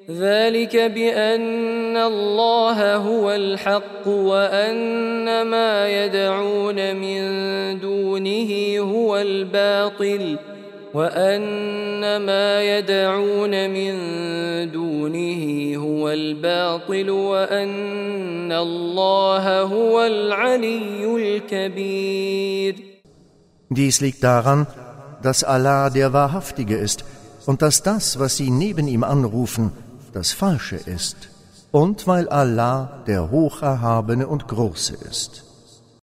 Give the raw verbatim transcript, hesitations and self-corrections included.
ذلك بأن الله هو الحق وأن ما يدعون من دونه هو الباطل وأن ما يدعون من دونه هو الباطل وأن الله هو العلي الكبير. Dies liegt daran, dass Allah der Wahrhaftige ist und dass das, was sie neben ihm anrufen, das Falsche ist, und weil Allah der Hocherhabene und Große ist.